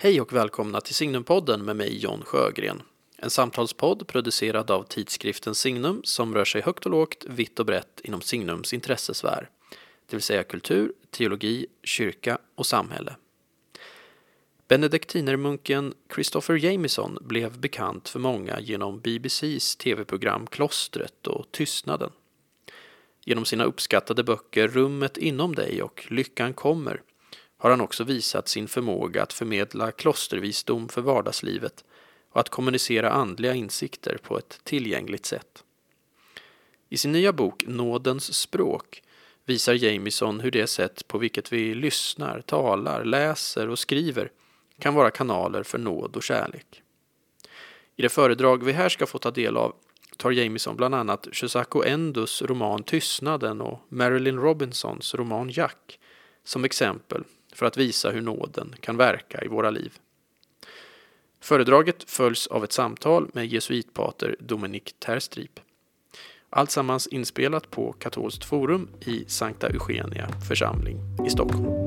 Hej och välkomna till Signumpodden med mig John Sjögren. En samtalspodd producerad av tidskriften Signum som rör sig högt och lågt, vitt och brett inom Signums intressesfär. Det vill säga kultur, teologi, kyrka och samhälle. Benediktinermunken Christopher Jamieson blev bekant för många genom BBC:s tv-program Klostret och Tystnaden. Genom sina uppskattade böcker Rummet inom dig och Lyckan kommer har han också visat sin förmåga att förmedla klostervisdom för vardagslivet och att kommunicera andliga insikter på ett tillgängligt sätt. I sin nya bok Nådens språk visar Jamieson hur det sätt på vilket vi lyssnar, talar, läser och skriver kan vara kanaler för nåd och kärlek. I det föredrag vi här ska få ta del av tar Jamieson bland annat Shusaku Endus roman Tystnaden och Marilynne Robinsons roman Jack som exempel för att visa hur nåden kan verka i våra liv. Föredraget följs av ett samtal med jesuitpater Dominique Terstrip. Alltsammans inspelat på Katolskt forum i Sankta Eugenia församling i Stockholm.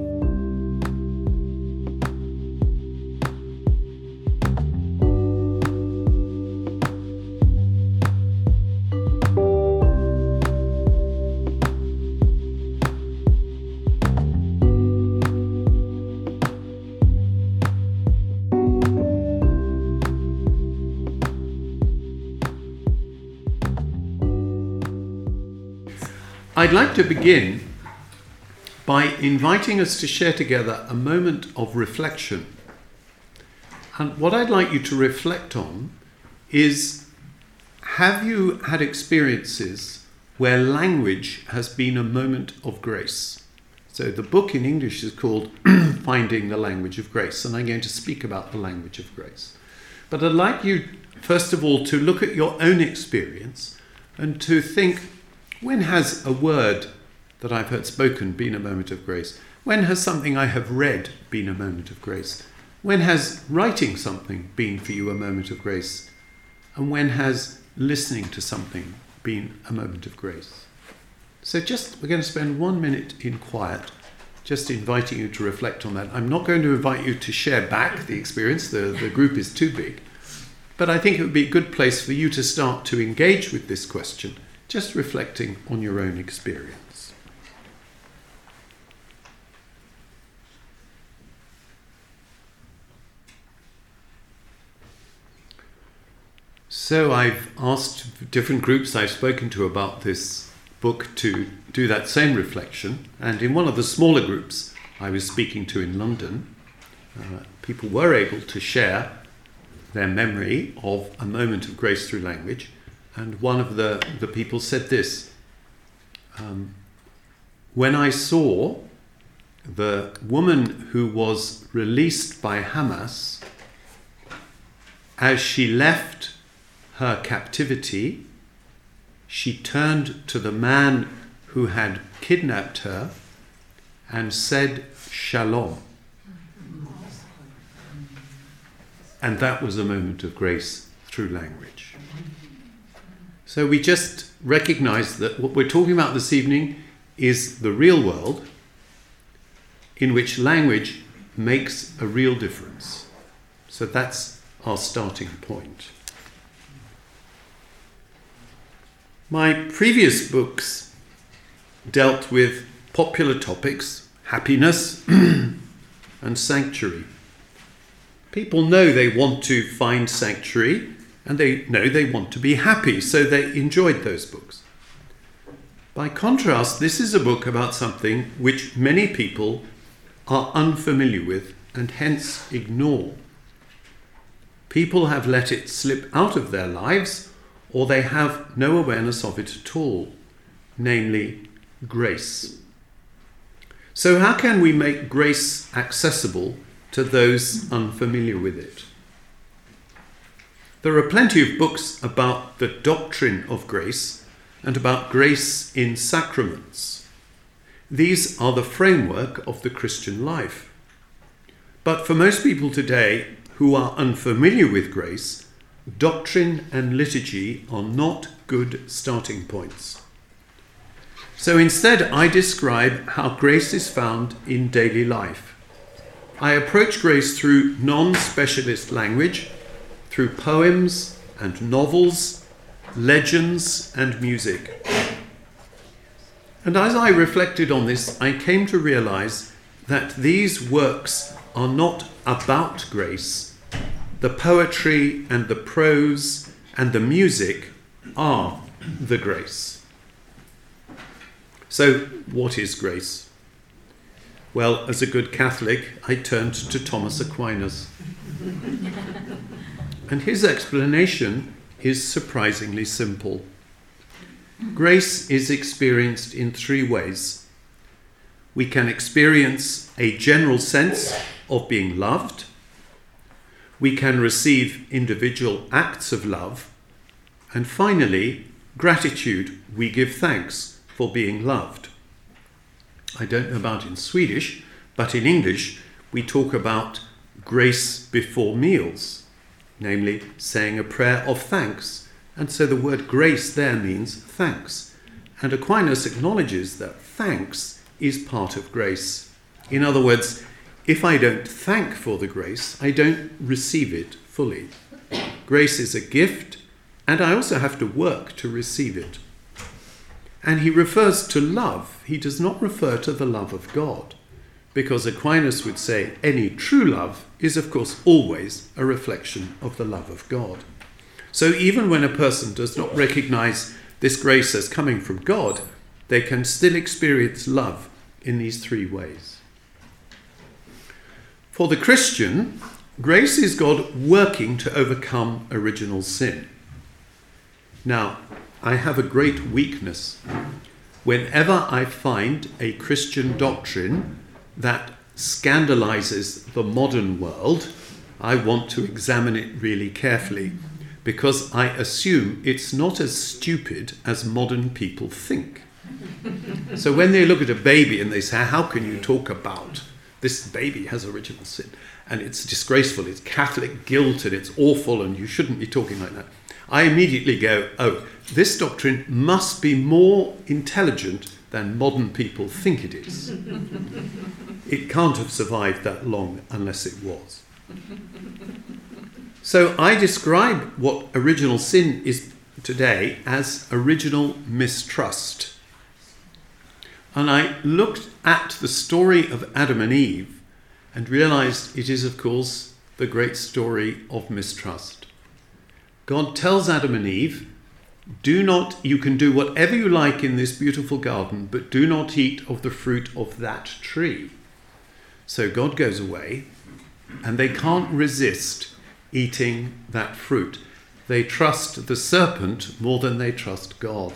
I'd like to begin by inviting us to share together a moment of reflection. And what I'd like you to reflect on is, have you had experiences where language has been a moment of grace? So the book in English is called Finding the Language of Grace, and I'm going to speak about the language of grace. But I'd like you, first of all, to look at your own experience and to think, when has a word that I've heard spoken been a moment of grace? When has something I have read been a moment of grace? When has writing something been for you a moment of grace? And when has listening to something been a moment of grace? So we're going to spend 1 minute in quiet, just inviting you to reflect on that. I'm not going to invite you to share back the experience, the group is too big. But I think it would be a good place for you to start to engage with this question, just reflecting on your own experience. So I've asked different groups I've spoken to about this book to do that same reflection, and in one of the smaller groups I was speaking to in London, people were able to share their memory of a moment of grace through language. And one of the people said this, when I saw the woman who was released by Hamas, as she left her captivity, she turned to the man who had kidnapped her and said, Shalom. And that was a moment of grace through language. So we just recognize that what we're talking about this evening is the real world in which language makes a real difference. So that's our starting point. My previous books dealt with popular topics, happiness and sanctuary. People know they want to find sanctuary, and they know they want to be happy, so they enjoyed those books. By contrast, this is a book about something which many people are unfamiliar with and hence ignore. People have let it slip out of their lives, or they have no awareness of it at all, namely grace. So how can we make grace accessible to those unfamiliar with it? There are plenty of books about the doctrine of grace and about grace in sacraments. These are the framework of the Christian life. But for most people today who are unfamiliar with grace, doctrine and liturgy are not good starting points. So instead, I describe how grace is found in daily life, I approach grace through non-specialist language, through poems and novels, legends and music. And as I reflected on this, I came to realize that these works are not about grace. The poetry and the prose and the music are the grace. So, what is grace? Well, as a good Catholic, I turned to Thomas Aquinas. And his explanation is surprisingly simple. Grace is experienced in three ways. We can experience a general sense of being loved. We can receive individual acts of love. And finally, gratitude. We give thanks for being loved. I don't know about in Swedish, but in English we talk about grace before meals, namely saying a prayer of thanks. And so the word grace there means thanks. And Aquinas acknowledges that thanks is part of grace. In other words, if I don't thank for the grace, I don't receive it fully. Grace is a gift, and I also have to work to receive it. And he refers to love. He does not refer to the love of God, because Aquinas would say any true love is, of course, always a reflection of the love of God. So even when a person does not recognize this grace as coming from God, they can still experience love in these three ways. For the Christian, grace is God working to overcome original sin. Now, I have a great weakness. Whenever I find a Christian doctrine that scandalizes the modern world, I want to examine it really carefully, because I assume it's not as stupid as modern people think. So when they look at a baby and they say, how can you talk about this baby has original sin, and it's disgraceful, it's Catholic guilt, and it's awful, and you shouldn't be talking like that, I immediately go, oh, this doctrine must be more intelligent than modern people think it is. It can't have survived that long unless it was. So I describe what original sin is today as original mistrust. And I looked at the story of Adam and Eve and realized it is, of course, the great story of mistrust. God tells Adam and Eve, you can do whatever you like in this beautiful garden, but do not eat of the fruit of that tree. So God goes away, and they can't resist eating that fruit. They trust the serpent more than they trust God.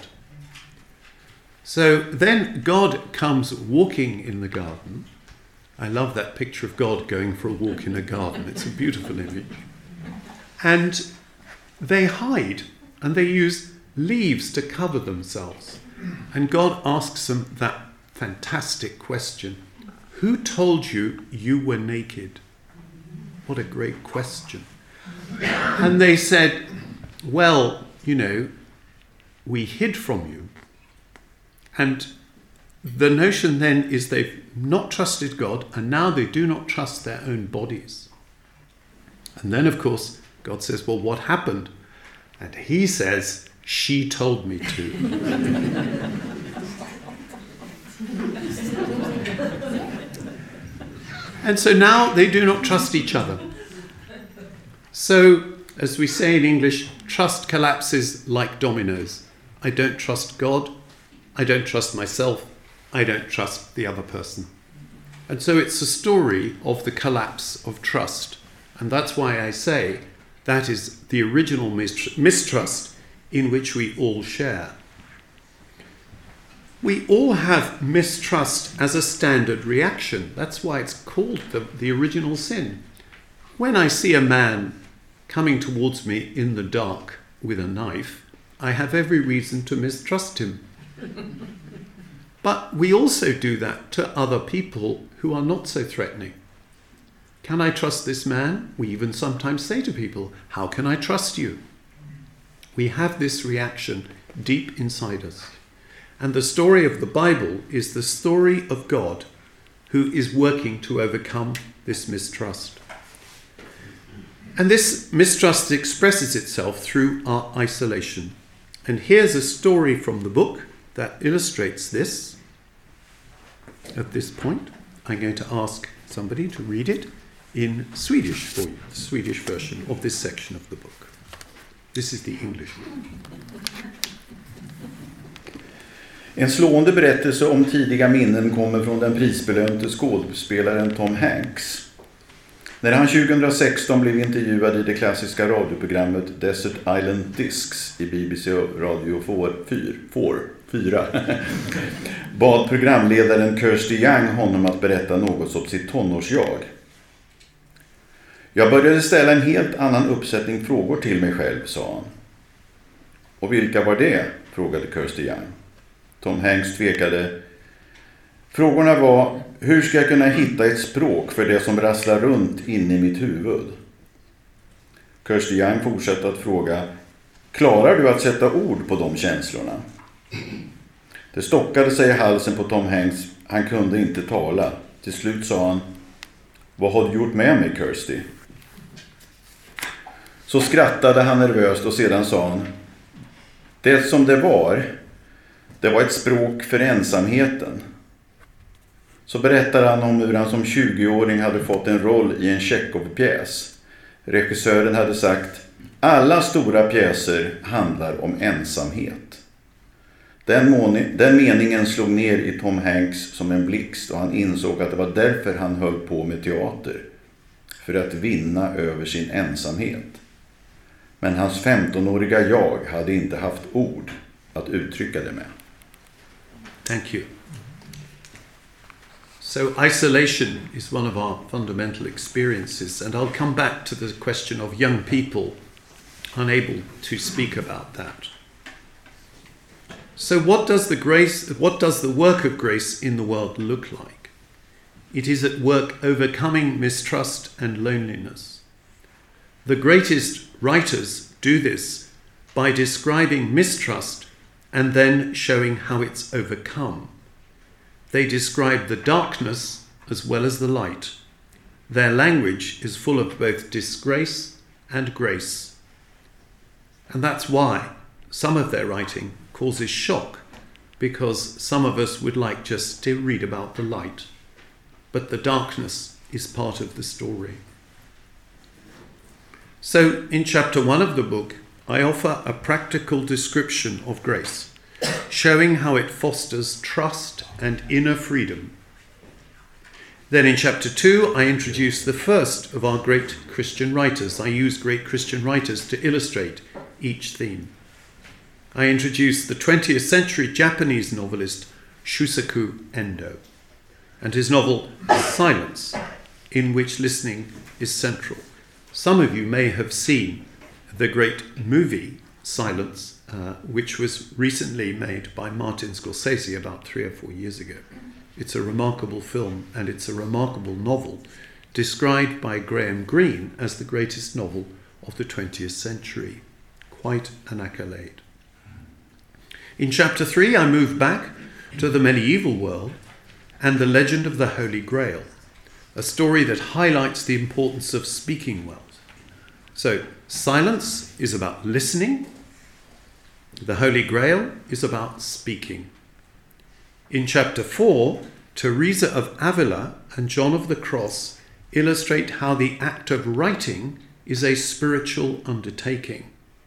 So then God comes walking in the garden. I love that picture of God going for a walk in a garden. It's a beautiful image. And they hide, and they use leaves to cover themselves. And God asks them that fantastic question. Who told you you were naked? What a great question. And they said, well, we hid from you. And the notion then is they've not trusted God, and now they do not trust their own bodies. And then, of course, God says, well, what happened? And he says, she told me to. And so now they do not trust each other. So, as we say in English, trust collapses like dominoes. I don't trust God. I don't trust myself. I don't trust the other person. And so it's a story of the collapse of trust. And that's why I say that is the original mistrust in which we all share. We all have mistrust as a standard reaction. That's why it's called the original sin. When I see a man coming towards me in the dark with a knife, I have every reason to mistrust him. But we also do that to other people who are not so threatening. Can I trust this man? We even sometimes say to people, how can I trust you? We have this reaction deep inside us. And the story of the Bible is the story of God who is working to overcome this mistrust. And this mistrust expresses itself through our isolation. And here's a story from the book that illustrates this. At this point, I'm going to ask somebody to read it in Swedish for you, the Swedish version of this section of the book. This is the English one. En slående berättelse om tidiga minnen kommer från den prisbelönte skådespelaren Tom Hanks. När han 2016 blev intervjuad i det klassiska radioprogrammet Desert Island Discs i BBC Radio 4 bad programledaren Kirsty Young honom att berätta något om sitt tonårsjag. Jag började ställa en helt annan uppsättning frågor till mig själv, sa han. Och vilka var det? Frågade Kirsty Young. Tom Hanks tvekade. Frågorna var, hur ska jag kunna hitta ett språk för det som rasslar runt inne i mitt huvud? Kirsty Young fortsatte att fråga, klarar du att sätta ord på de känslorna? Det stockade sig i halsen på Tom Hanks, han kunde inte tala. Till slut sa han, vad har du gjort med mig, Kirsty? Så skrattade han nervöst och sedan sa han, det som det var ett språk för ensamheten. Så berättar han om hur han som 20-åring hade fått en roll i en Tjechov-pjäs. Regissören hade sagt, alla stora pjäser handlar om ensamhet. Den meningen slog ner i Tom Hanks som en blixt och han insåg att det var därför han höll på med teater. För att vinna över sin ensamhet. Men hans 15-åriga jag hade inte haft ord att uttrycka det med. Thank you. So isolation is one of our fundamental experiences, and I'll come back to the question of young people unable to speak about that. So what does the work of grace in the world look like? It is at work overcoming mistrust and loneliness. The greatest writers do this by describing mistrust and then showing how it's overcome. They describe the darkness as well as the light. Their language is full of both disgrace and grace. And that's why some of their writing causes shock, because some of us would like just to read about the light. But the darkness is part of the story. So in chapter 1 of the book, I offer a practical description of grace, showing how it fosters trust and inner freedom. Then in chapter 2, I introduce the first of our great Christian writers. I use great Christian writers to illustrate each theme. I introduce the 20th century Japanese novelist Shusaku Endo and his novel Silence, in which listening is central. Some of you may have seen the great movie Silence, which was recently made by Martin Scorsese about 3 or 4 years ago. It's a remarkable film and it's a remarkable novel, described by Graham Greene as the greatest novel of the 20th century. Quite an accolade. In chapter 3, I move back to the medieval world and the legend of the Holy Grail, a story that highlights the importance of speaking well. So, Silence is about listening. The Holy Grail is about speaking. In chapter 4, Teresa of Avila and John of the Cross illustrate how the act of writing is a spiritual undertaking.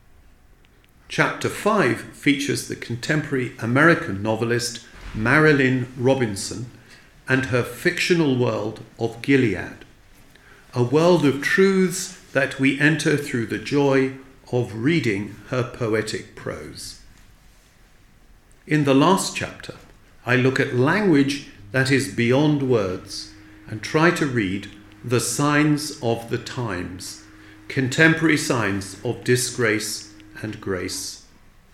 Chapter 5 features the contemporary American novelist Marilynne Robinson and her fictional world of Gilead, a world of truths that we enter through the joy of reading her poetic prose. In the last chapter, I look at language that is beyond words and try to read the signs of the times, contemporary signs of disgrace and grace.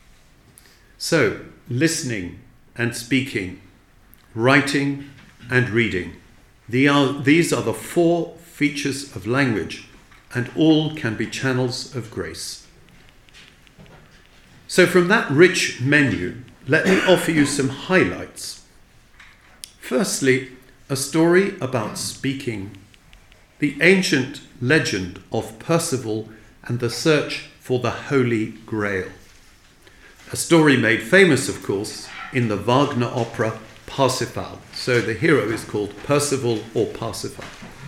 So, listening and speaking, writing and reading, these are the 4 features of language, and all can be channels of grace. So from that rich menu, let me offer you some highlights. Firstly, a story about speaking. the ancient legend of Percival and the search for the Holy Grail. A story made famous, of course, in the Wagner opera Parsifal. So the hero is called Percival or Parsifal.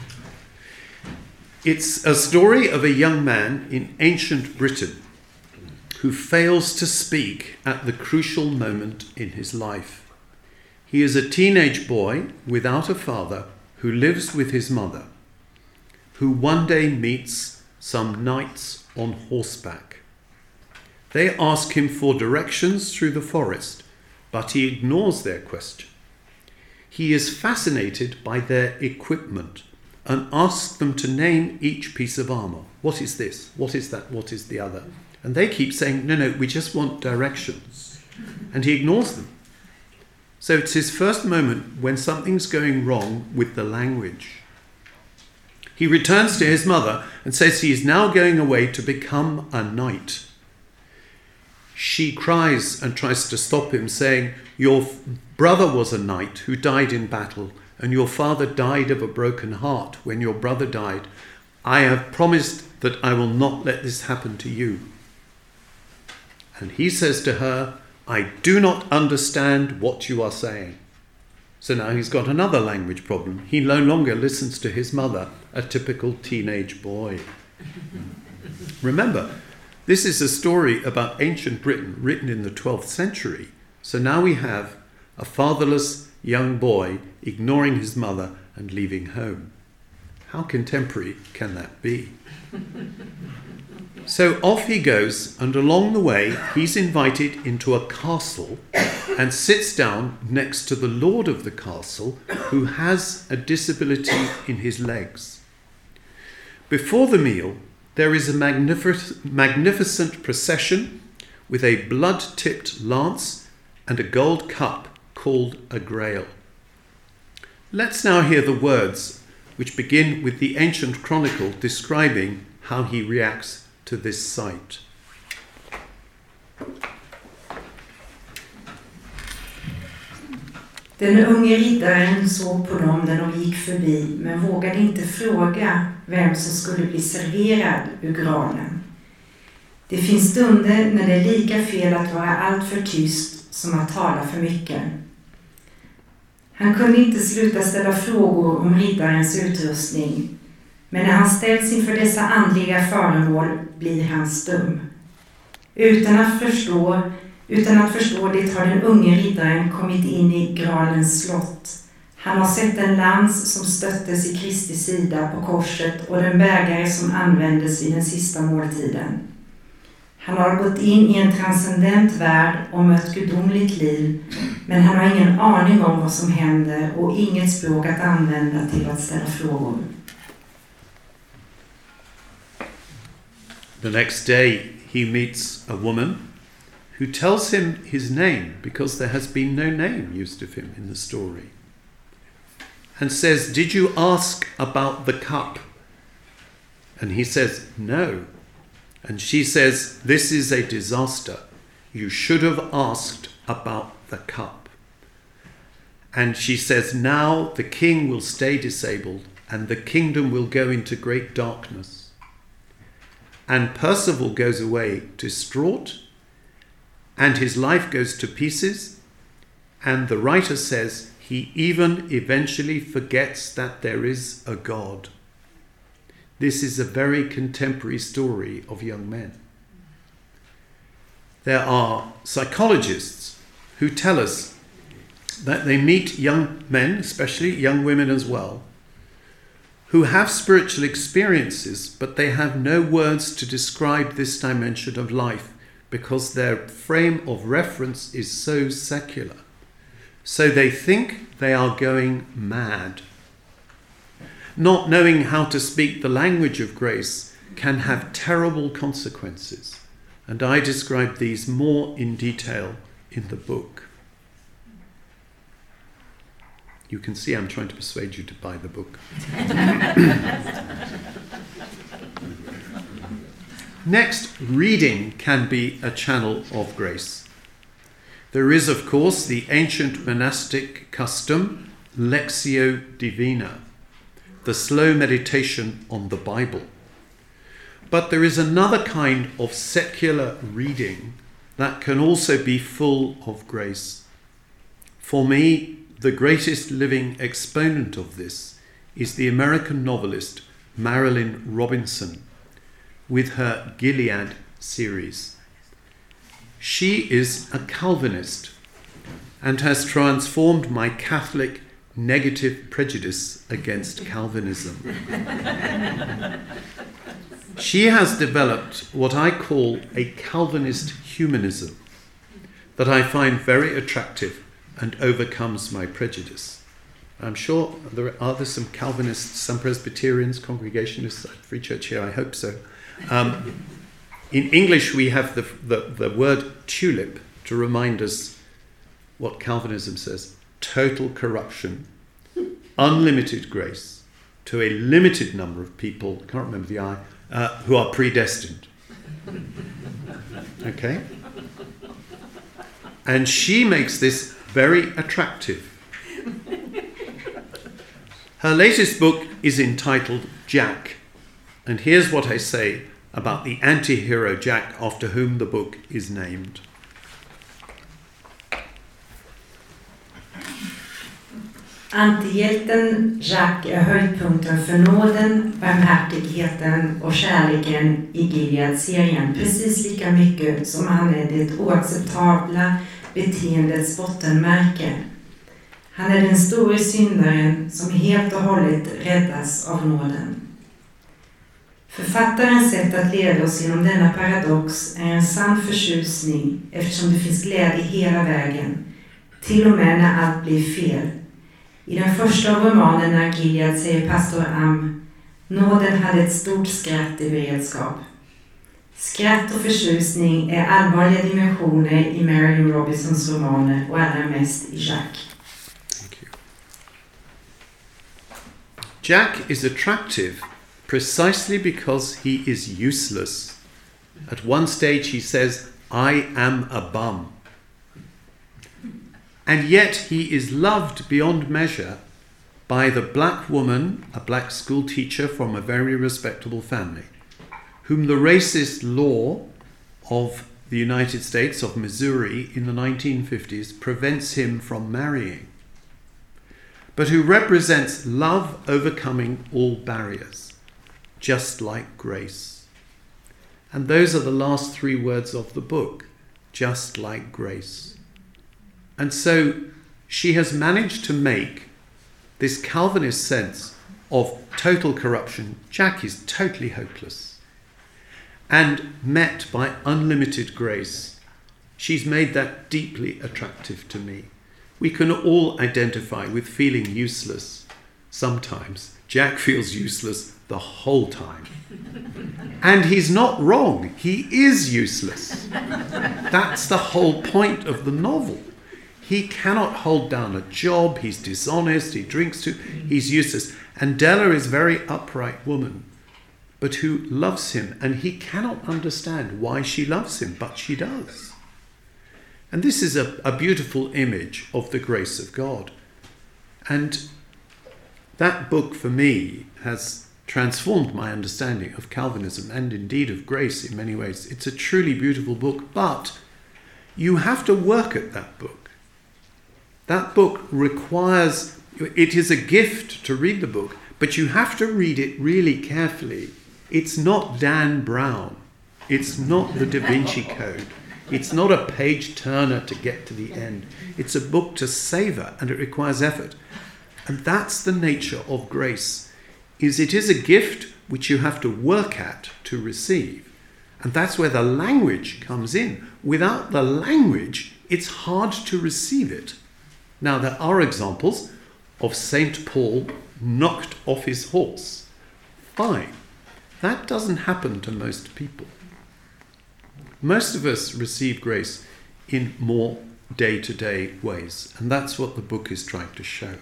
It's a story of a young man in ancient Britain who fails to speak at the crucial moment in his life. He is a teenage boy without a father who lives with his mother, who one day meets some knights on horseback. They ask him for directions through the forest, but he ignores their question. He is fascinated by their equipment and asks them to name each piece of armour. What is this? What is that? What is the other? And they keep saying, no, we just want directions. And he ignores them. So it's his first moment when something's going wrong with the language. He returns to his mother and says he is now going away to become a knight. She cries and tries to stop him, saying, your brother was a knight who died in battle, and your father died of a broken heart when your brother died. I have promised that I will not let this happen to you. And he says to her, I do not understand what you are saying. So now he's got another language problem. He no longer listens to his mother, a typical teenage boy. Remember, this is a story about ancient Britain written in the 12th century. So now we have a fatherless young boy ignoring his mother and leaving home. How contemporary can that be? So off he goes, and along the way he's invited into a castle and sits down next to the lord of the castle, who has a disability in his legs. Before the meal, there is a magnificent procession with a blood-tipped lance and a gold cup called a grail. Let's now hear the words which begin with the ancient chronicle describing how he reacts to this sight. Den unge riddaren såg på dem när de gick förbi, men vågade inte fråga vem som skulle bli serverad ur granen. Det finns stunder när det är lika fel att vara allt för tyst som att tala för mycket. Han kunde inte sluta ställa frågor om riddarens utrustning, men när han ställs inför dessa andliga föremål blir han stum. Utan att förstå det har den unge riddaren kommit in i Gralens slott. Han har sett en lans som stöttes i Kristi sida på korset och den bägare som användes vid den sista måltiden. Han har gått in i en transcendent värld och mött gudomligt liv, men han har ingen aning om vad som händer och inget språk att använda till att ställa frågor. The next day he meets a woman who tells him his name, because there has been no name used of him in the story, and says, did you ask about the cup? And he says, no. And she says, this is a disaster. You should have asked about the cup. And she says, now the king will stay disabled and the kingdom will go into great darkness. And Percival goes away distraught, and his life goes to pieces, and the writer says he even eventually forgets that there is a God. This is a very contemporary story of young men. There are psychologists who tell us that they meet young men, especially young women as well, who have spiritual experiences, but they have no words to describe this dimension of life because their frame of reference is so secular. So they think they are going mad. Not knowing how to speak the language of grace can have terrible consequences, and I describe these more in detail in the book. You can see I'm trying to persuade you to buy the book. Next, reading can be a channel of grace. There is, of course, the ancient monastic custom, Lectio Divina, the slow meditation on the Bible. But there is another kind of secular reading that can also be full of grace. For me, the greatest living exponent of this is the American novelist Marilynne Robinson with her Gilead series. She is a Calvinist and has transformed my Catholic negative prejudice against Calvinism. She has developed what I call a Calvinist humanism that I find very attractive and overcomes my prejudice. I'm sure there are some Calvinists, some Presbyterians, Congregationists at Free Church here, I hope so. In English we have the word tulip to remind us what Calvinism says: total corruption, unlimited grace to a limited number of people, I can't remember the I, who are predestined. Okay? And she makes this very attractive. Her latest book is entitled Jack, and here's what I say about the anti-hero Jack after whom the book is named. Antihjälten Jack är höjdpunkten för nåden, barmhärtigheten och kärleken i Gilead-serien precis lika mycket som han är det oacceptabla beteendets bottenmärke. Han är den store syndaren som helt och hållet räddas av nåden. Författarens sätt att leda oss genom denna paradox är en sann förtjusning eftersom det finns glädje hela vägen, till och med när allt blir fel. I den första av romanerna Gilead säger pastor Am: nåden hade ett stort skratt i beredskap. Skratt och förtjusning är allvarliga dimensioner i Marilynne Robinsons romaner och allra mest i Jack. Thank you. Jack is attractive precisely because he is useless. At one stage he says, "I am a bum." And yet he is loved beyond measure by the black woman, a black school teacher from a very respectable family, whom the racist law of the United States of Missouri in the 1950s prevents him from marrying, but who represents love overcoming all barriers, just like grace. And those are the last three words of the book, just like grace. And so she has managed to make this Calvinist sense of total corruption, Jack is totally hopeless, and met by unlimited grace. She's made that deeply attractive to me. We can all identify with feeling useless sometimes. Jack feels useless the whole time. And he's not wrong. He is useless. That's the whole point of the novel. He cannot hold down a job, he's dishonest, he drinks too, he's useless. And Della is a very upright woman, but who loves him, and he cannot understand why she loves him, but she does. And this is a beautiful image of the grace of God. And that book for me has transformed my understanding of Calvinism and indeed of grace in many ways. It's a truly beautiful book, but you have to work at that book. That book requires, it is a gift to read the book, but you have to read it really carefully. It's not Dan Brown. It's not the Da Vinci Code. It's not a page turner to get to the end. It's a book to savor, and it requires effort. And that's the nature of grace, is it is a gift which you have to work at to receive. And that's where the language comes in. Without the language, it's hard to receive it. Now, there are examples of St. Paul knocked off his horse. Fine. That doesn't happen to most people. Most of us receive grace in more day-to-day ways, and that's what the book is trying to show.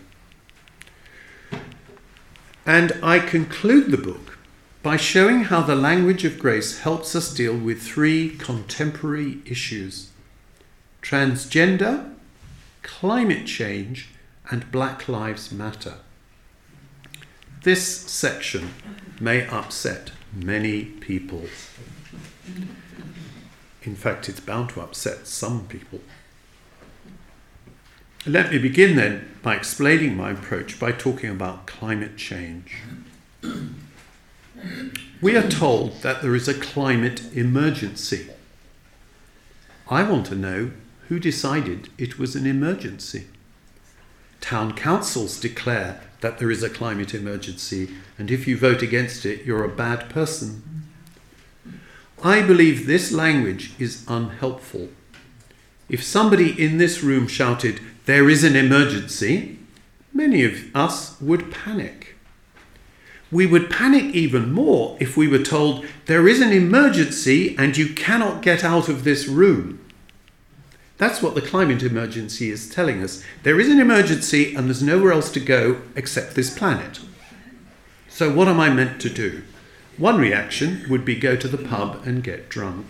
And I conclude the book by showing how the language of grace helps us deal with three contemporary issues: transgender, climate change, and Black Lives Matter. this section may upset many people. In fact, it's bound to upset some people. Let me begin then by explaining my approach by talking about climate change. We are told that there is a climate emergency. I want to know who decided it was an emergency. Town councils declare that there is a climate emergency, and if you vote against it, you're a bad person. I believe this language is unhelpful. If somebody in this room shouted, "There is an emergency," many of us would panic. We would panic even more if we were told, "There is an emergency and you cannot get out of this room." That's what the climate emergency is telling us. There is an emergency and there's nowhere else to go except this planet. So what am I meant to do? One reaction would be go to the pub and get drunk.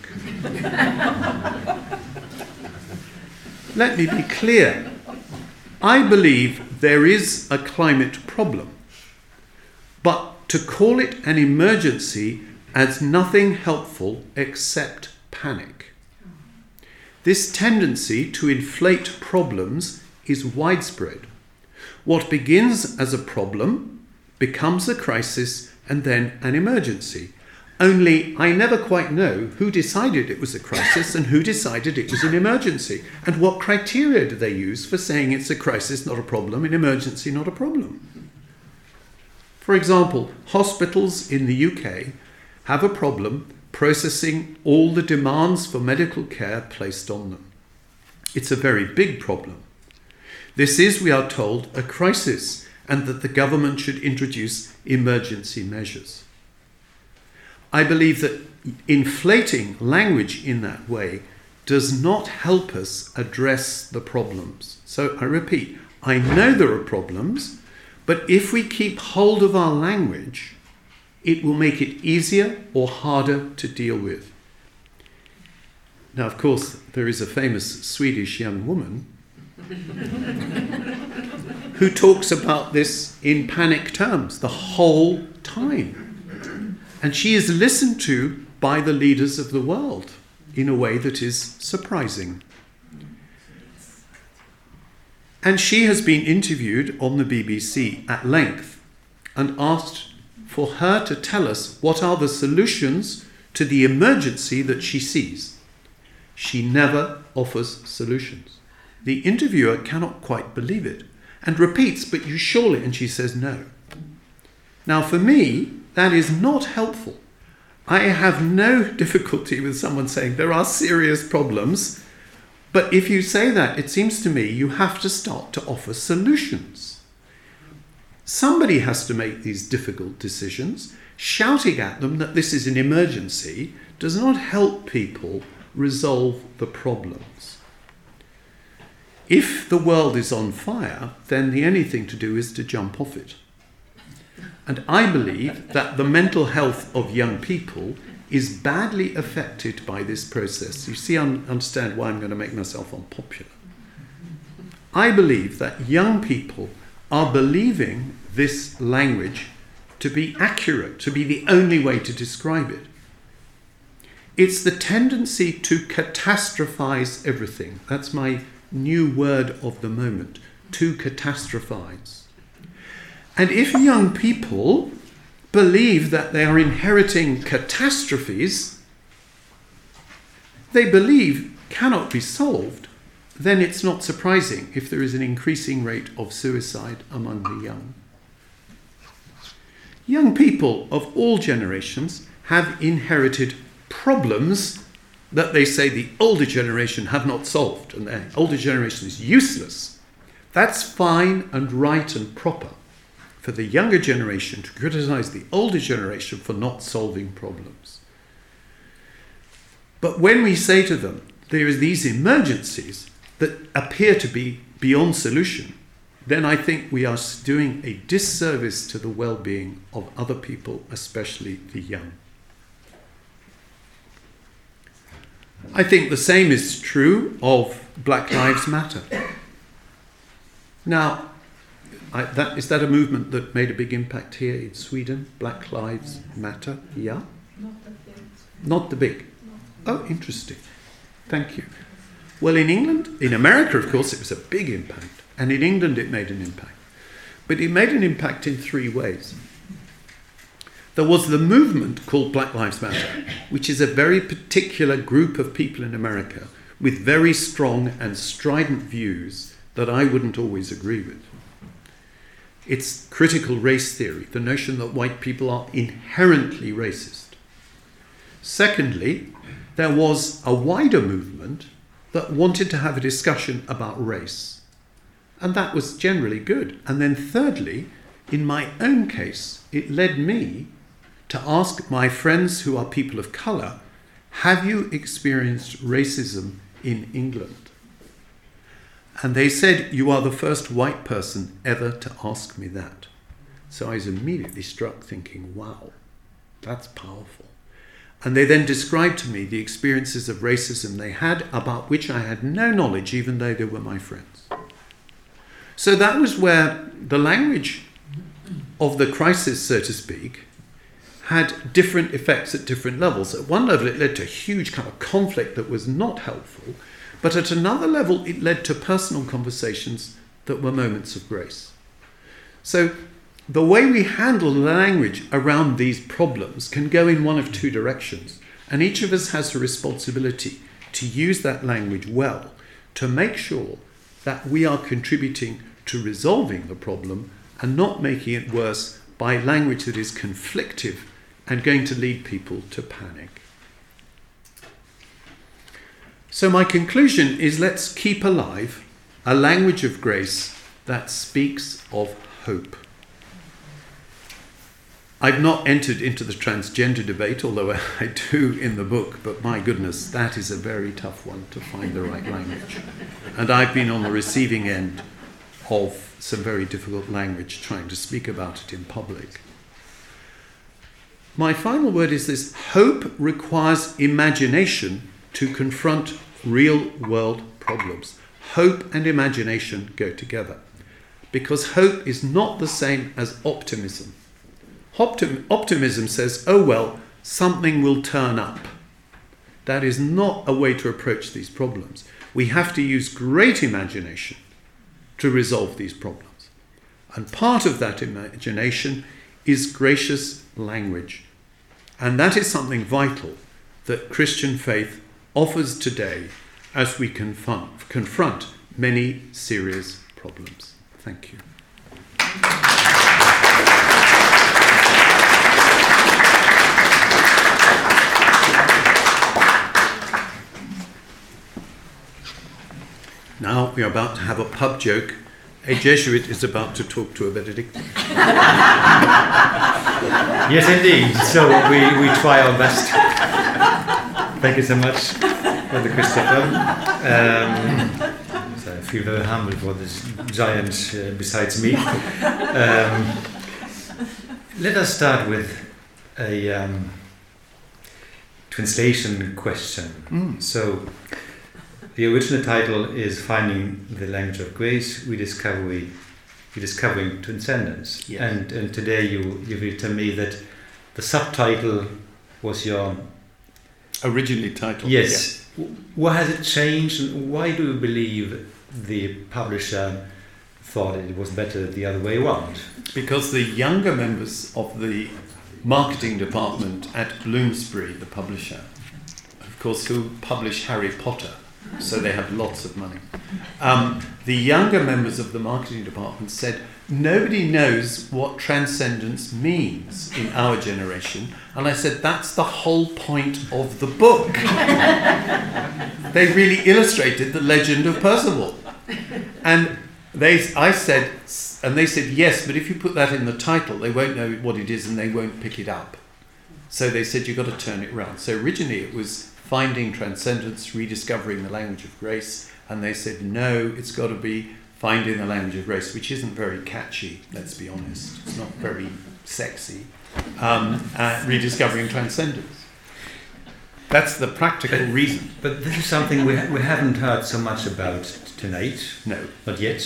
Let me be clear. I believe there is a climate problem. But to call it an emergency adds nothing helpful except panic. This tendency to inflate problems is widespread. What begins as a problem becomes a crisis and then an emergency. Only I never quite know who decided it was a crisis and who decided it was an emergency, and what criteria do they use for saying it's a crisis, not a problem, an emergency, not a problem. For example, hospitals in the UK have a problem processing all the demands for medical care placed on them. It's a very big problem. This is, we are told, a crisis, and that the government should introduce emergency measures. I believe that inflating language in that way does not help us address the problems. So I repeat, I know there are problems, but if we keep hold of our language, it will make it easier or harder to deal with. Now, of course, there is a famous Swedish young woman who talks about this in panic terms the whole time. And she is listened to by the leaders of the world in a way that is surprising. And she has been interviewed on the BBC at length and asked for her to tell us what are the solutions to the emergency that she sees. She never offers solutions. The interviewer cannot quite believe it and repeats, "But you surely," and she says no. Now for me, that is not helpful. I have no difficulty with someone saying there are serious problems, but if you say that, it seems to me you have to start to offer solutions. Somebody has to make these difficult decisions. Shouting at them that this is an emergency does not help people resolve the problems. If the world is on fire, then the only thing to do is to jump off it. And I believe that the mental health of young people is badly affected by this process. You see, I understand why I'm going to make myself unpopular. I believe that young people are believing this language to be accurate, to be the only way to describe it. It's the tendency to catastrophize everything. That's my new word of the moment, to catastrophize. And if young people believe that they are inheriting catastrophes they believe cannot be solved, then it's not surprising if there is an increasing rate of suicide among the young. Young people of all generations have inherited problems that they say the older generation have not solved, and the older generation is useless. That's fine and right and proper for the younger generation to criticize the older generation for not solving problems. But when we say to them, there are these emergencies that appear to be beyond solution, then I think we are doing a disservice to the well-being of other people, especially the young. I think the same is true of Black Lives Matter. Now, is that a movement that made a big impact here in Sweden? Black Lives Matter? Yeah? Not that big. Not the big? Oh, interesting. Thank you. Well, in England, in America, of course, it was a big impact. And in England, it made an impact. But it made an impact in 3 ways. There was the movement called Black Lives Matter, which is a very particular group of people in America with very strong and strident views that I wouldn't always agree with. It's critical race theory, the notion that white people are inherently racist. Secondly, there was a wider movement that wanted to have a discussion about race. And that was generally good. And then thirdly, in my own case, it led me to ask my friends who are people of colour, have you experienced racism in England? And they said, you are the first white person ever to ask me that. So I was immediately struck thinking, wow, that's powerful. And they then described to me the experiences of racism they had, about which I had no knowledge, even though they were my friends. So that was where the language of the crisis, so to speak, had different effects at different levels. At one level, it led to a huge kind of conflict that was not helpful, but at another level, it led to personal conversations that were moments of grace. So the way we handle the language around these problems can go in one of 2 directions, and each of us has a responsibility to use that language well, to make sure that we are contributing to resolving the problem and not making it worse by language that is conflictive and going to lead people to panic. So my conclusion is, let's keep alive a language of grace that speaks of hope. I've not entered into the transgender debate, although I do in the book, but my goodness, that is a very tough one to find the right language. And I've been on the receiving end of some very difficult language trying to speak about it in public. My final word is this: hope requires imagination to confront real-world problems. Hope and imagination go together, because hope is not the same as optimism. Optimism says, oh well, something will turn up. That is not a way to approach these problems. We have to use great imagination to resolve these problems. And part of that imagination is gracious language. And that is something vital that Christian faith offers today as we confront many serious problems. Thank you. Now we are about to have a pub joke. A Jesuit is about to talk to a Benedictine. Yes, indeed. So we try our best. Thank you so much, Brother Christopher. So I feel very humbled for this giant besides me. Let us start with a translation question. So the original title is Finding the Language of Grace, Rediscovering Transcendence. Yes. And today you will tell me that the subtitle was your... Originally titled. Yes. Why has it changed, and why do you believe the publisher thought it was better the other way around? Because the younger members of the marketing department at Bloomsbury, the publisher, of course, who publish Harry Potter, so they have lots of money. The younger members of the marketing department said, nobody knows what transcendence means in our generation. And I said, that's the whole point of the book. They really illustrated the legend of Percival. And they said, yes, but if you put that in the title, they won't know what it is and they won't pick it up. So they said, you've got to turn it around. So originally it was Finding Transcendence, Rediscovering the Language of Grace. And they said, no, it's got to be Finding the Language of Grace, which isn't very catchy, let's be honest. It's not very sexy. Rediscovering Transcendence. That's the practical reason. But this is something we haven't heard so much about tonight. No. Not yet.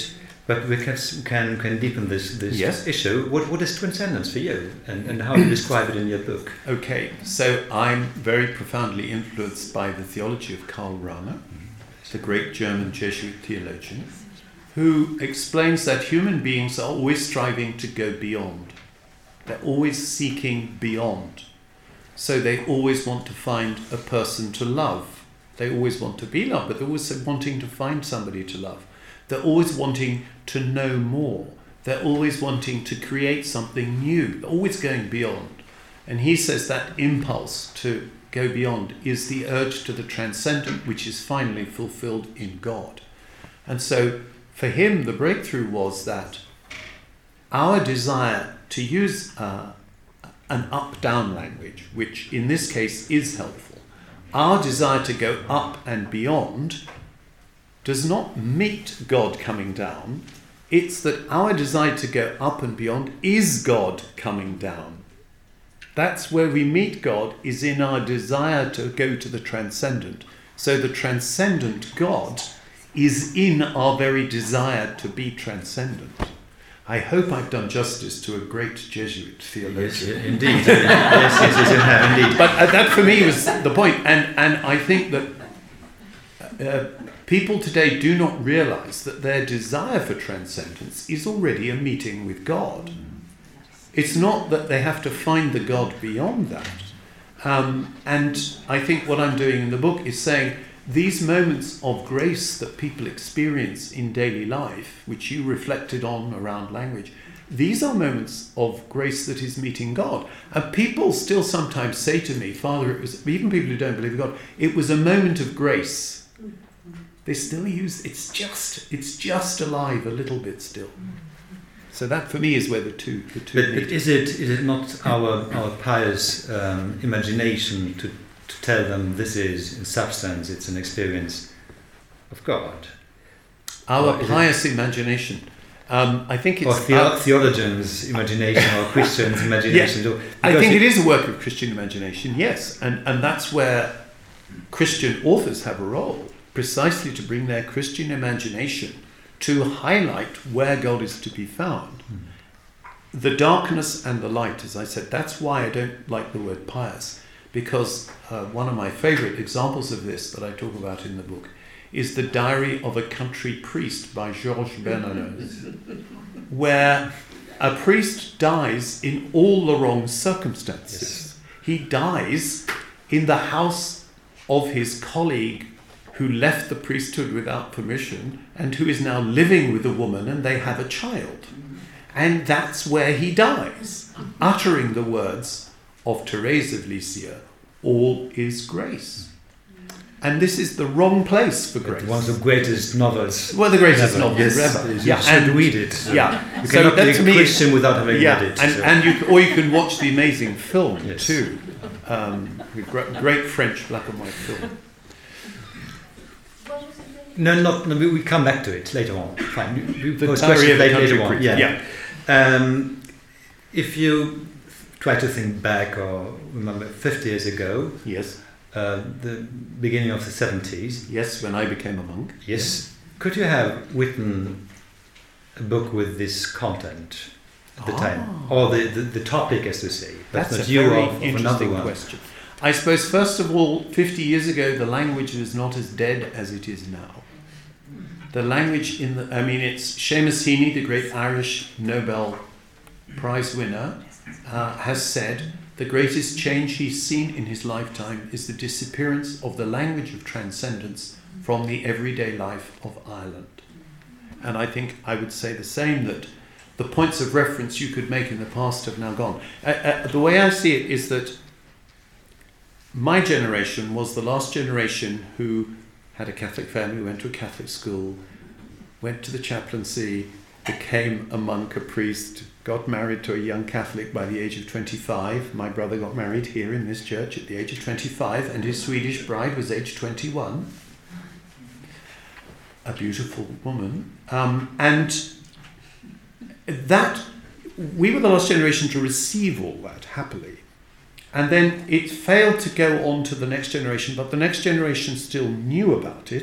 But we can deepen this Yes. issue. What is transcendence for you, and how do you describe it in your book? Okay, so I'm very profoundly influenced by the theology of Karl Rahner, the great German Jesuit theologian, who explains that human beings are always striving to go beyond. They're always seeking beyond. So they always want to find a person to love. They always want to be loved, but they're always wanting to find somebody to love. They're always wanting to know more. They're always wanting to create something new. They're always going beyond. And he says that impulse to go beyond is the urge to the transcendent, which is finally fulfilled in God. And so for him, the breakthrough was that our desire to use an up-down language, which in this case is helpful, our desire to go up and beyond does not meet God coming down. It's that our desire to go up and beyond is God coming down. That's where we meet God, is in our desire to go to the transcendent. So the transcendent God is in our very desire to be transcendent. I hope I've done justice to a great Jesuit theologian. Yes, indeed. yes, indeed. But that for me was the point. And I think that people today do not realize that their desire for transcendence is already a meeting with God. It's not that they have to find the God beyond that. And I think what I'm doing in the book is saying these moments of grace that people experience in daily life, which you reflected on around language, these are moments of grace that is meeting God. And people still sometimes say to me, Father, it was, even people who don't believe in God, it was a moment of grace. They still use, it's just alive a little bit still. So that for me is where the two But meet. is it not our pious imagination to tell them this is, in substance, it's an experience of God? Our pious imagination. I think it's... Or theologians' imagination, or Christians' imagination. Yes, I think it is a work of Christian imagination, yes. And that's where Christian authors have a role, precisely to bring their Christian imagination to highlight where God is to be found. The darkness and the light, as I said, that's why I don't like the word pious, because one of my favorite examples of this that I talk about in the book is The Diary of a Country Priest by Georges Bernanos, where a priest dies in all the wrong circumstances. Yes. He dies in the house of his colleague who left the priesthood without permission and who is now living with a woman, and they have a child. And that's where he dies, uttering the words of Therese of Lisieux, all is grace. And this is the wrong place for grace. One of the greatest novels. Well, the greatest ever. novel ever. You should read it. Yeah. You cannot be a to me, Christian without having read it. And you can watch the amazing film Yes. too. Great French black and white film. No, we come back to it later on. Fine. We The pose Diary questions of a later Country on. Priest. Yeah. If you try to think back or remember 50 years ago, Yes. the beginning of the 70s, Yes, when I became a monk. yes, could you have written a book with this content at the time? Or the topic, as to say. But That's not a you very of another interesting one. question. I suppose, first of all, 50 years ago, the language was not as dead as it is now. The language it's Seamus Heaney, the great Irish Nobel Prize winner, has said the greatest change he's seen in his lifetime is the disappearance of the language of transcendence from the everyday life of Ireland. And I think I would say the same, that the points of reference you could make in the past have now gone. The way I see it is that my generation was the last generation who had a Catholic family, went to a Catholic school, went to the chaplaincy, became a monk, a priest, got married to a young Catholic by the age of 25. My brother got married here in this church at the age of 25, and his Swedish bride was age 21. A beautiful woman. And that, we were the last generation to receive all that happily. And then it failed to go on to the next generation, but the next generation still knew about it.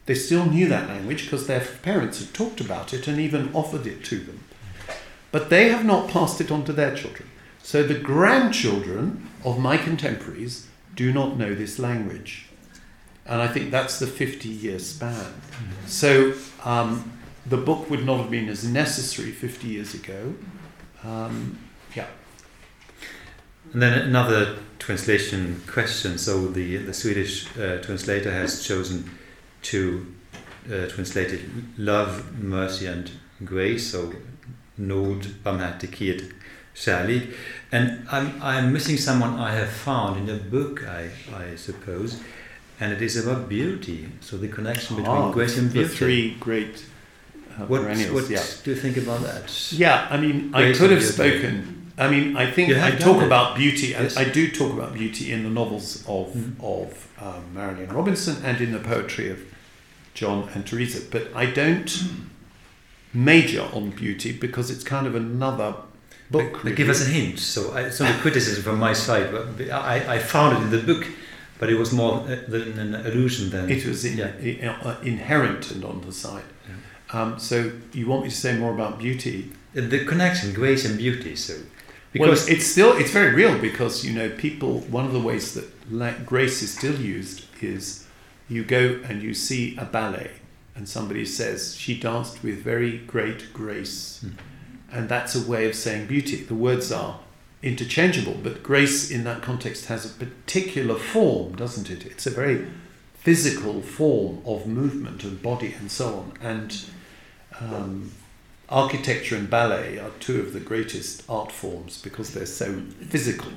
They still knew that language because their parents had talked about it and even offered it to them. But they have not passed it on to their children. So the grandchildren of my contemporaries do not know this language. And I think that's the 50-year span. So the book would not have been as necessary 50 years ago. Yeah. And then another translation question. So the Swedish translator has chosen to translate it love, mercy and grace. So nåd, barmhärtighet, kärlek. And I'm missing someone I have found in your book, I suppose. And it is about beauty. So the connection between grace and beauty. The three great perennials. What yeah. do you think about that? Yeah, I mean, Grace I could have and beauty. spoken. I mean, I think I talk about beauty, and I do talk about beauty in the novels of Marilyn Robinson and in the poetry of John and Teresa. But I don't major on beauty because it's kind of another book. But give us a hint. So it's not a criticism from my side, but I found it in the book, but it was more than an allusion than... It was inherent and on the side. Yeah. So you want me to say more about beauty? The connection, grace and beauty. So because it's very real because, you know, people, one of the ways that grace is still used is you go and you see a ballet and somebody says she danced with very great grace. And that's a way of saying beauty. The words are interchangeable, but grace in that context has a particular form, doesn't it? It's a very physical form of movement and body and so on. And architecture and ballet are two of the greatest art forms because they're so physical.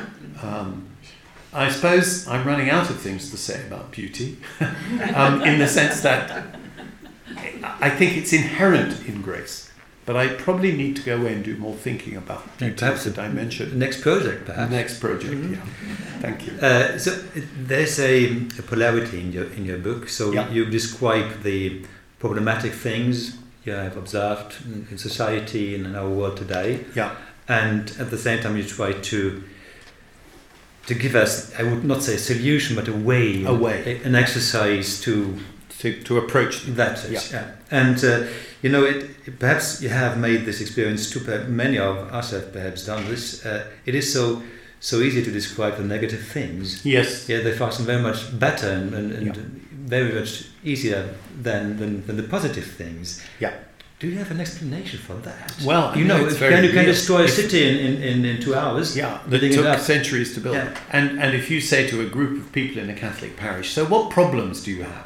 I suppose I'm running out of things to say about beauty in the sense that I think it's inherent in grace. But I probably need to go away and do more thinking about beauty as a dimension. Next project, perhaps. Next project, yeah. Thank you. So there's a polarity in your book. So you describe the problematic things you have observed in society and in our world today. Yeah. And at the same time, you try to give us, I would not say a solution, but a way, an exercise to approach that. Yeah. And you know, perhaps you have made this experience too. Many of us have perhaps done this. It is so easy to describe the negative things. Yes. Yeah, they function very much better and very much easier than the positive things. Yeah. Do you have an explanation for that? Well, you know, can you destroy a city in 2 hours? Yeah, that took centuries to build. Yeah. And if you say to a group of people in a Catholic parish, so what problems do you have?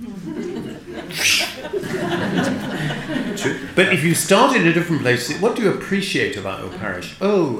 True. But if you start in a different place, what do you appreciate about your parish?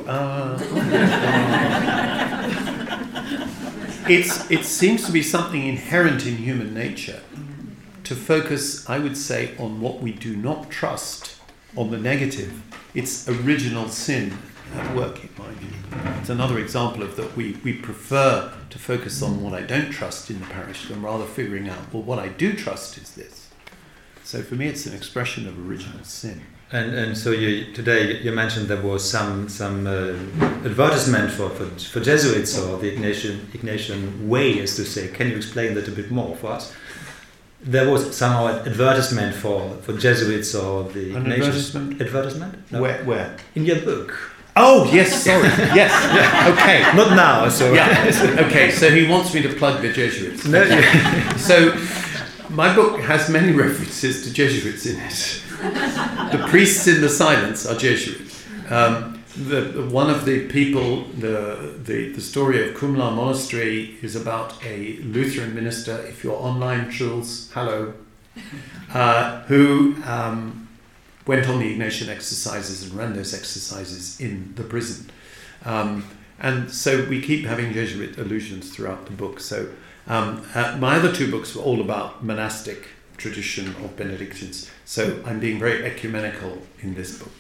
It seems to be something inherent in human nature to focus, I would say, on what we do not trust, on the negative. It's original sin at work, in my view. It's another example of that we prefer to focus on what I don't trust in the parish than rather figuring out, well, what I do trust is this. So for me, it's an expression of original sin. And so today you mentioned there was some advertisement for Jesuits or the Ignatian way, as to say. Can you explain that a bit more for us? There was somehow an advertisement for Jesuits or the Ignatians. Advertisement? No. Where? In your book. Oh, yes, sorry. Yes. Okay. Not now, so... Yeah. Okay, so he wants me to plug the Jesuits. No. So, my book has many references to Jesuits in it. The priests in the silence are Jesuits. One of the people, the story of Kumla Monastery is about a Lutheran minister, if you're online, Jules, hello, who went on the Ignatian exercises and ran those exercises in the prison. And so we keep having Jesuit allusions throughout the book. So my other two books were all about monastic tradition of Benedictines. So I'm being very ecumenical in this book.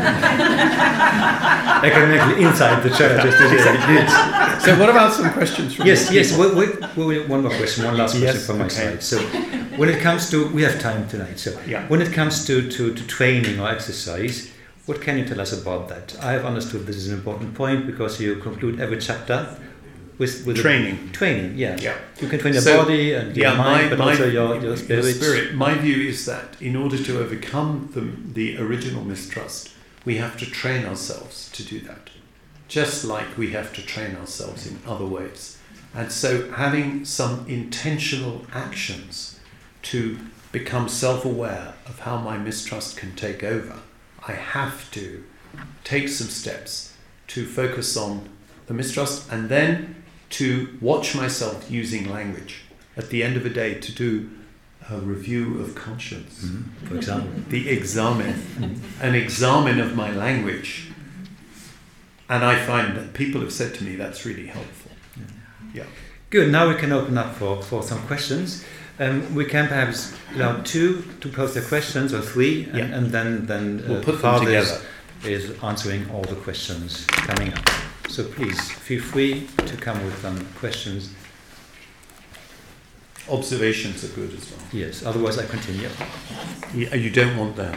Ecumenically inside the church. Yes. So what about some questions from Yes. Wait, one more question, one last question from my side. So when it comes to, we have time tonight, so when it comes to training or exercise, what can you tell us about that? I have understood this is an important point because you conclude every chapter with Training. Training, yeah. Yeah. You can train your So, body and your mind, but also your spirit. My view is that in order to overcome the original mistrust, we have to train ourselves to do that. Just like we have to train ourselves in other ways. And so having some intentional actions to become self-aware of how my mistrust can take over, I have to take some steps to focus on the mistrust and then to watch myself using language. At the end of a day, to do a review of conscience. Mm-hmm. For example. An examen of my language. And I find that people have said to me that's really helpful. Yeah. Good. Now we can open up for some questions. We can perhaps allow 2 to pose their questions, or 3, and then we'll put them together. Is answering all the questions coming up. So please feel free to come with some questions. Observations are good as well. Yes. Otherwise, I continue. Yeah, you don't want that.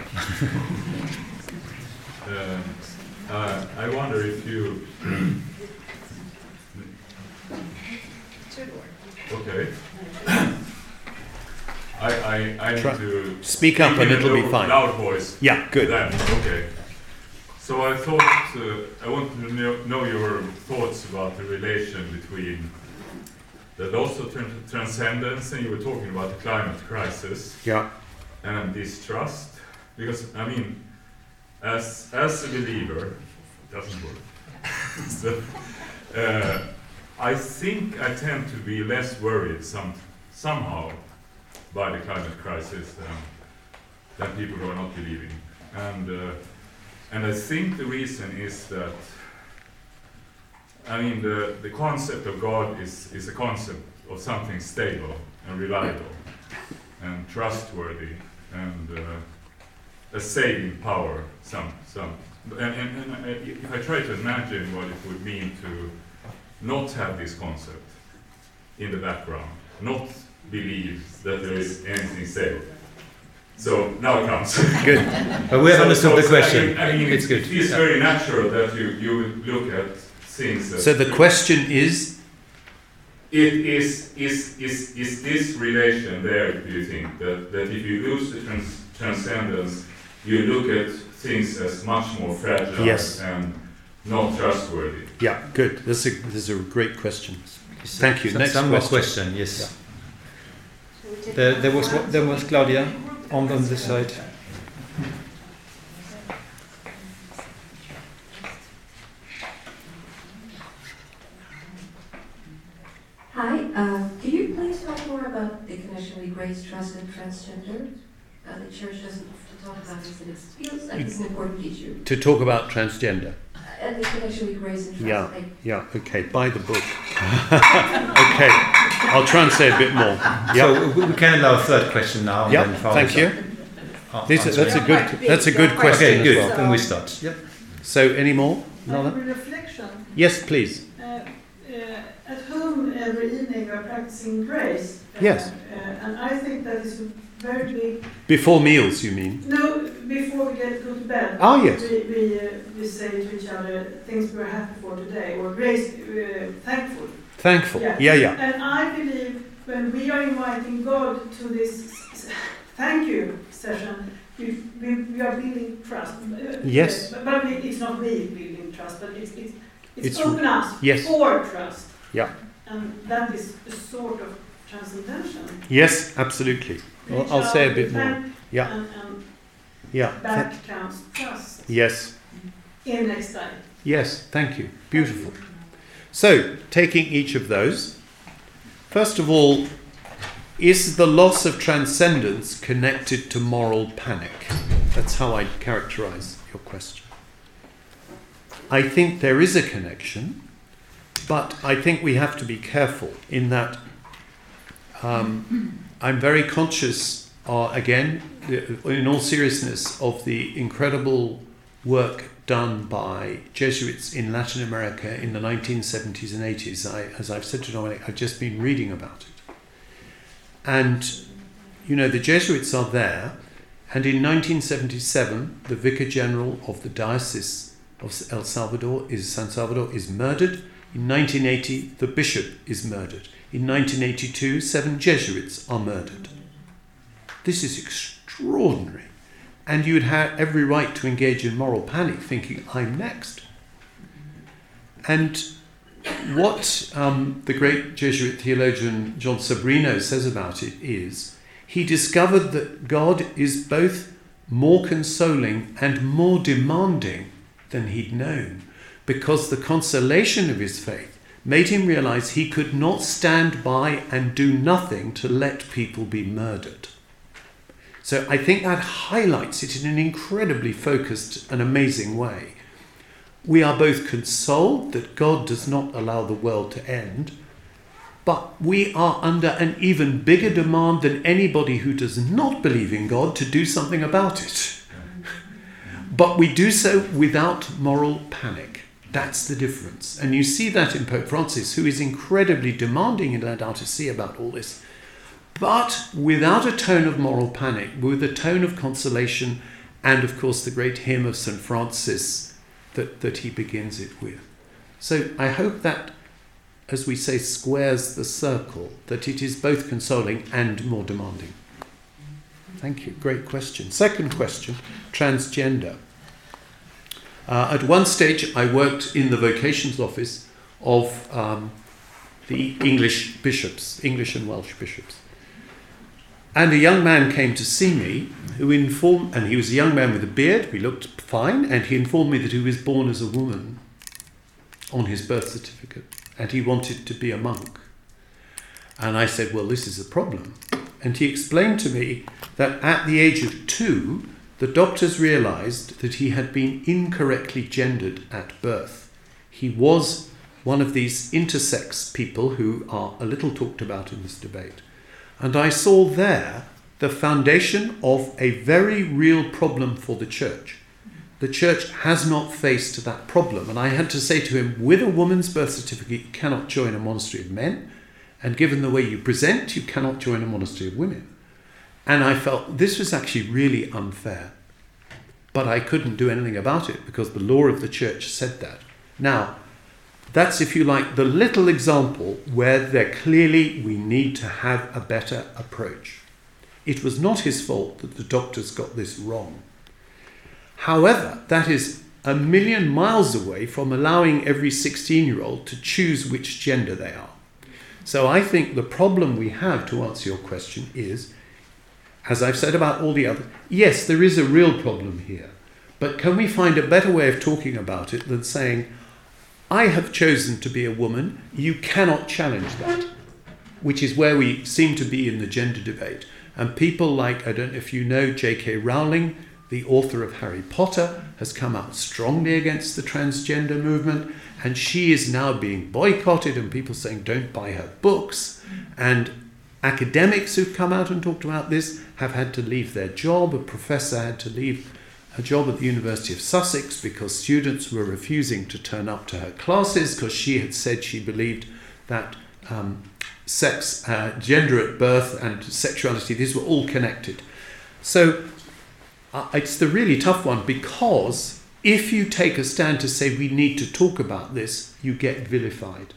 I wonder if you. Okay. I need to speak up and it'll be fine. Loud voice. Yeah, good. Then, okay. So I thought I want to know your thoughts about the relation between the loss of transcendence, and you were talking about the climate crisis. Yeah. And distrust, because I mean, as a believer, it doesn't work. So, I think I tend to be less worried somehow by the climate crisis than people who are not believing, and I think the reason is that I mean the concept of God is a concept of something stable and reliable and trustworthy and a saving power. And if I try to imagine what it would mean to not have this concept in the background, not believe that there is anything saved. So now it comes. Good. But we have understood the question. I mean, it's good. It is very natural that you look at things. So the question is? Is this relation there, do you think? That if you lose the transcendence, you look at things as much more fragile and not trustworthy? Yeah, good. This is a great question. Thank you. Next some more question, yes. Yeah. There was Claudia on this side. Hi, could you please talk more about the connection with grace, trust, and transgender? The church doesn't often talk about this, and it feels like it's an important issue. To talk about transgender? And the connection with grace and trust. Yeah, okay, buy the book. Okay, I'll try and say a bit more. Yeah. So we can allow a third question now. Yeah, thank you. That's a good question. Okay, good. Well. Then we start. Yep. So, any more? Reflection. Yes, please. At home, every evening we are practicing grace. Yes. And I think that is a very big. Before meals, you mean? No, before we go to bed. Oh, yes. We say to each other things we're happy for today, or grace, thankful. Thankful. Yeah. And I believe when we are inviting God to this thank you session, we are building trust. Yes. But it's not me building trust, but it's open us for trust. Yeah. And that is a sort of transcendental. Yes, absolutely. Well, I'll say a bit more. Yeah. And back counts trust. Yes. In next time. Yes, thank you. Beautiful. So, taking each of those, first of all, is the loss of transcendence connected to moral panic? That's how I'd characterize your question. I think there is a connection, but I think we have to be careful in that I'm very conscious, again, in all seriousness, of the incredible work done by Jesuits in Latin America in the 1970s and 80s. As I've said to Dominic, I've just been reading about it. And, the Jesuits are there, and in 1977, the Vicar General of the Diocese of San Salvador is murdered In 1980, the bishop is murdered. In 1982, 7 Jesuits are murdered. This is extraordinary. And you'd have every right to engage in moral panic, thinking, I'm next. And what the great Jesuit theologian John Sobrino says about it is, he discovered that God is both more consoling and more demanding than he'd known, because the consolation of his faith made him realize he could not stand by and do nothing to let people be murdered. So I think that highlights it in an incredibly focused and amazing way. We are both consoled that God does not allow the world to end, but we are under an even bigger demand than anybody who does not believe in God to do something about it. But we do so without moral panic. That's the difference. And you see that in Pope Francis, who is incredibly demanding in Laudato Si about all this, but without a tone of moral panic, with a tone of consolation, and of course the great hymn of St. Francis that he begins it with. So I hope that, as we say, squares the circle, that it is both consoling and more demanding. Thank you. Great question. Second question, transgender. At one stage, I worked in the vocations office of the English bishops, English and Welsh bishops. And a young man came to see me who informed, and he was a young man with a beard, we looked fine, and he informed me that he was born as a woman on his birth certificate, and he wanted to be a monk. And I said, well, this is a problem. And he explained to me that at the age of 2, the doctors realized that he had been incorrectly gendered at birth. He was one of these intersex people who are a little talked about in this debate. And I saw there the foundation of a very real problem for the church. The church has not faced that problem. And I had to say to him, with a woman's birth certificate, you cannot join a monastery of men. And given the way you present, you cannot join a monastery of women. And I felt this was actually really unfair. But I couldn't do anything about it because the law of the church said that. Now, that's, if you like, the little example where there clearly we need to have a better approach. It was not his fault that the doctors got this wrong. However, that is a million miles away from allowing every 16-year-old to choose which gender they are. So I think the problem we have, to answer your question, is, as I've said about all the others, yes, there is a real problem here. But can we find a better way of talking about it than saying, I have chosen to be a woman, you cannot challenge that, which is where we seem to be in the gender debate. And people like, I don't know if you know, J.K. Rowling, the author of Harry Potter, has come out strongly against the transgender movement, and she is now being boycotted, and people saying don't buy her books. And academics who've come out and talked about this have had to leave their job. A professor had to leave a job at the University of Sussex because students were refusing to turn up to her classes because she had said she believed that sex, gender at birth and sexuality, these were all connected. So it's the really tough one, because if you take a stand to say we need to talk about this, you get vilified.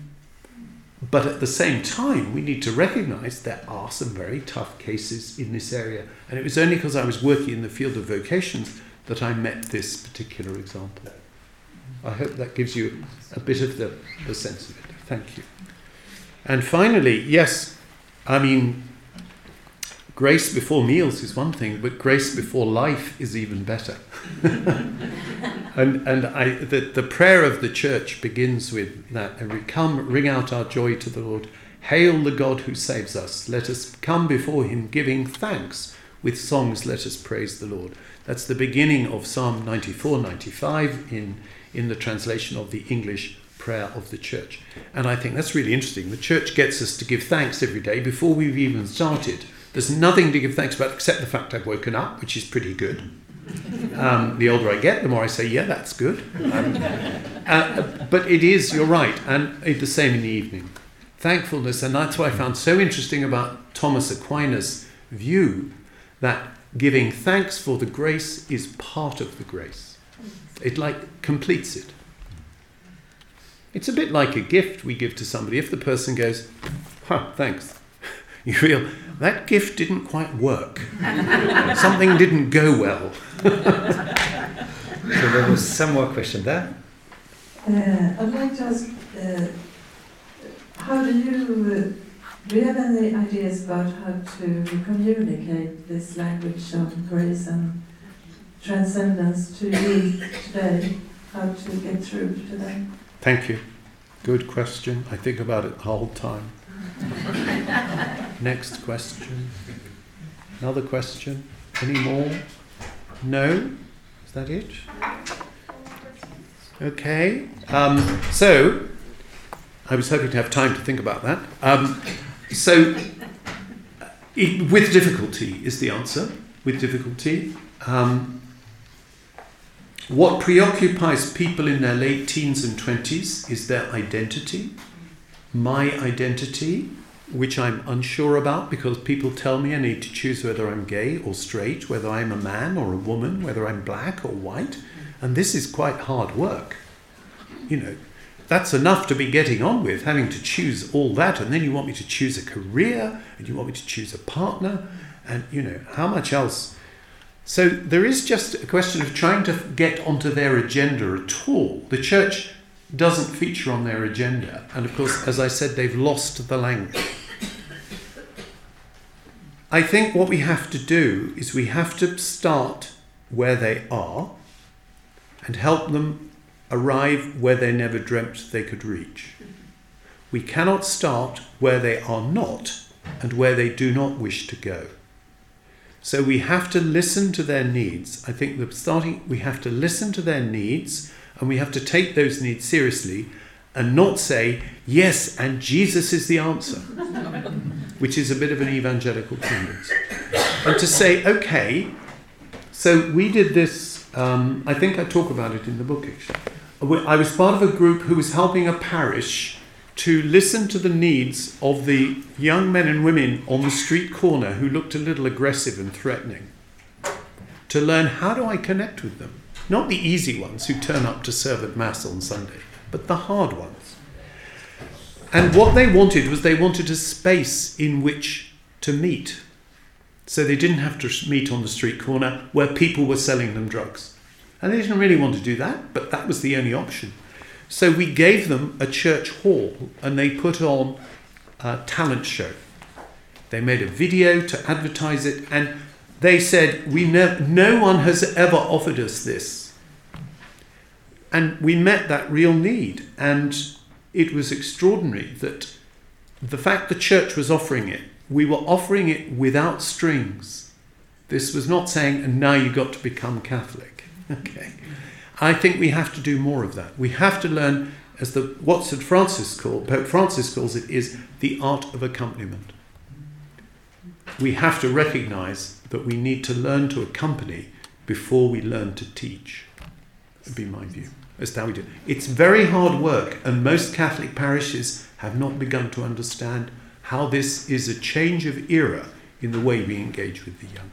But at the same time, we need to recognise there are some very tough cases in this area. And it was only because I was working in the field of vocations that I met this particular example. I hope that gives you a bit of the sense of it. Thank you. And finally, yes, I mean, grace before meals is one thing, but grace before life is even better. And the prayer of the church begins with that, and we come, ring out our joy to the Lord. Hail the God who saves us. Let us come before him giving thanks. With songs let us praise the Lord. That's the beginning of Psalm 94, 95 in the translation of the English prayer of the church. And I think that's really interesting. The church gets us to give thanks every day before we've even started. There's nothing to give thanks about except the fact I've woken up, which is pretty good. The older I get, the more I say, yeah, that's good. But it is, you're right, and it's the same in the evening. Thankfulness, and that's what I found so interesting about Thomas Aquinas' view, that giving thanks for the grace is part of the grace. It completes it. It's a bit like a gift we give to somebody. If the person goes, thanks, you feel that gift didn't quite work. Something didn't go well. So there was some more question there. I'd like to ask, how do you have any ideas about how to communicate this language of grace and transcendence to youth today? How to get through to them? Thank you. Good question. I think about it the whole time. Next question. Another question. Any more? No? Is that it? Okay. So, I was hoping to have time to think about that. With difficulty is the answer. With difficulty. What preoccupies people in their late teens and 20s is their identity. My identity, which I'm unsure about because people tell me I need to choose whether I'm gay or straight, whether I'm a man or a woman, whether I'm black or white. And this is quite hard work. That's enough to be getting on with, having to choose all that. And then you want me to choose a career, and you want me to choose a partner, and, how much else? So there is just a question of trying to get onto their agenda at all. The church doesn't feature on their agenda. And of course, as I said, they've lost the language. I think what we have to do is we have to start where they are and help them arrive where they never dreamt they could reach. We cannot start where they are not and where they do not wish to go. So we have to listen to their needs. I think we have to listen to their needs, and we have to take those needs seriously and not say, yes, and Jesus is the answer, which is a bit of an evangelical tendency. And to say, okay, so we did this, I think I talk about it in the book actually. I was part of a group who was helping a parish to listen to the needs of the young men and women on the street corner who looked a little aggressive and threatening. To learn, how do I connect with them? Not the easy ones who turn up to serve at Mass on Sunday, but the hard ones. And what they wanted was they wanted a space in which to meet. So they didn't have to meet on the street corner where people were selling them drugs. And they didn't really want to do that, but that was the only option. So we gave them a church hall, and they put on a talent show. They made a video to advertise it, and they said, no one has ever offered us this. And we met that real need, and it was extraordinary that the fact the church was offering it, we were offering it without strings. This was not saying, and now you've got to become Catholic. Okay. I think we have to do more of that. We have to learn, as Pope Francis calls it, is the art of accompaniment. We have to recognize that we need to learn to accompany before we learn to teach. That would be my view. That's how we do it. It's very hard work, and most Catholic parishes have not begun to understand how this is a change of era in the way we engage with the young.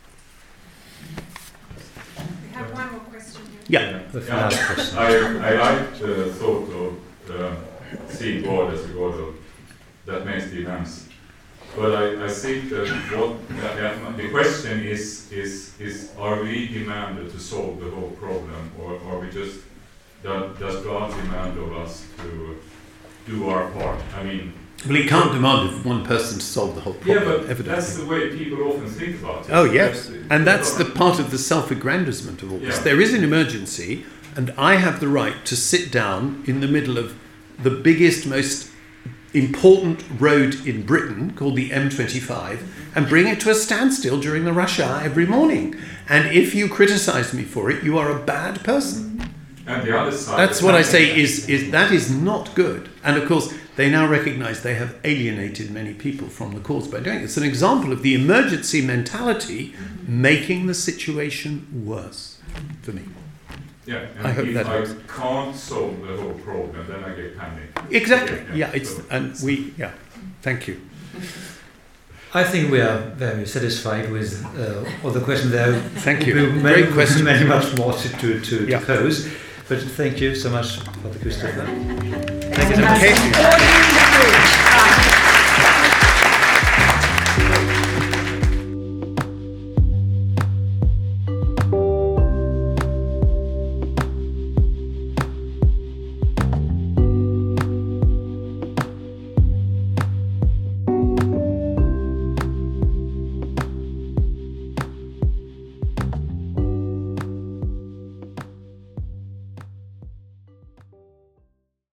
We have one more question here. Yeah. I like the thought of seeing God as a God that makes the events. But I think that the question is are we demanded to solve the whole problem, or are we just, does God demand of us to do our part? I mean, well, he can't demand of one person to solve the whole problem. Yeah, but evidently. That's the way people often think about it. Oh, yes. And that's the part of the self-aggrandizement of all this. Yeah. There is an emergency, and I have the right to sit down in the middle of the biggest, most important road in Britain, called the M25, and bring it to a standstill during the rush hour every morning. And if you criticize me for it, you are a bad person. And the other side... That's what I say is that is not good. And of course, they now recognize they have alienated many people from the cause by doing it. It's an example of the emergency mentality making the situation worse for me. Yeah, and I hope if that I helps. can't solve the whole problem, then I get panic. Exactly. Yeah. Thank you. I think we are very satisfied with all the questions there. Thank you. Great Great question. Many much more to Yeah. pose. But thank you so much, Father Christopher. Thank you so much. Okay.